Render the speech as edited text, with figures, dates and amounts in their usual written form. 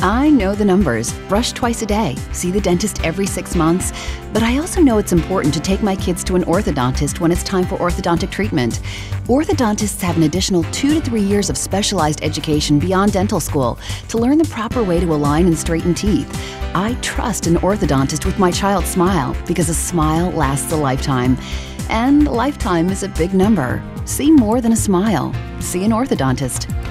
I know the numbers. Brush twice a day, see the dentist every 6 months. But I also know it's important to take my kids to an orthodontist when it's time for orthodontic treatment. Orthodontists have an additional 2 to 3 years of specialized education beyond dental school to learn the proper way to align and straighten teeth. I trust an orthodontist with my child's smile because a smile lasts a lifetime. And a lifetime is a big number. See more than a smile. See an orthodontist.